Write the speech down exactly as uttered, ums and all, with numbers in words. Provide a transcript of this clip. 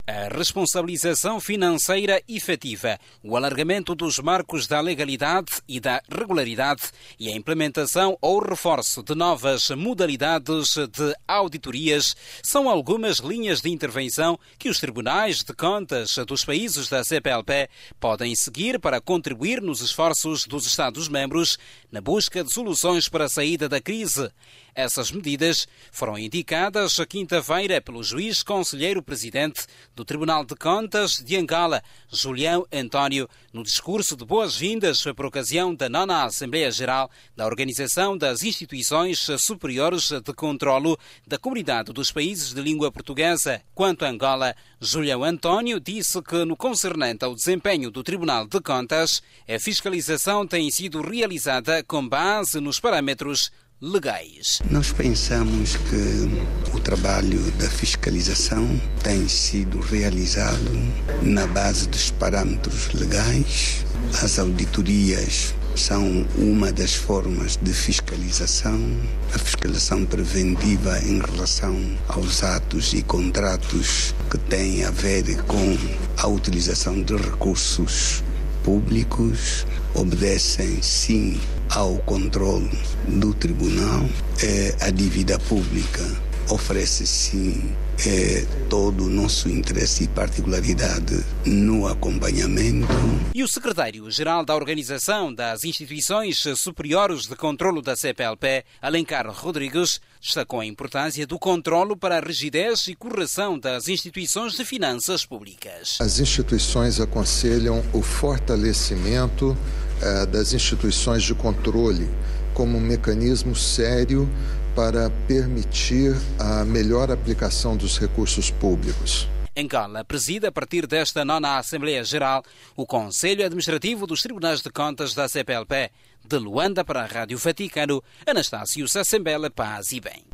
A responsabilização financeira efetiva, o alargamento dos marcos da legalidade e da regularidade e a implementação ou reforço de novas modalidades de auditorias são algumas linhas de intervenção que os tribunais de contas dos países da C P L P podem seguir para contribuir nos esforços dos Estados-membros na busca de soluções para a saída da crise. Essas medidas foram indicadas quinta-feira pelo juiz conselheiro-presidente do Tribunal de Contas de Angola, Julião António, no discurso de boas-vindas por ocasião da nona Assembleia Geral da Organização das Instituições Superiores de Controlo da Comunidade dos Países de Língua Portuguesa. Quanto a Angola, Julião António disse que, no concernente ao desempenho do Tribunal de Contas, a fiscalização tem sido realizada com base nos parâmetros legais. Nós pensamos que o trabalho da fiscalização tem sido realizado na base dos parâmetros legais. As auditorias são uma das formas de fiscalização, a fiscalização preventiva em relação aos atos e contratos que têm a ver com a utilização de recursos públicos, obedecem sim ao controle do tribunal. É, a dívida pública oferece sim é, todo o nosso interesse e particularidade no acompanhamento. E o secretário-geral da Organização das Instituições Superiores de Controlo da C P L P, Alencar Rodrigues, destacou a importância do controlo para a rigidez e correção das instituições de finanças públicas. As instituições aconselham o fortalecimento eh, das instituições de controle como um mecanismo sério para permitir a melhor aplicação dos recursos públicos. Angola preside, a partir desta nona Assembleia Geral, o Conselho Administrativo dos Tribunais de Contas da C P L P. De Luanda para a Rádio Vaticano, Anastácio Sassembele, paz e bem.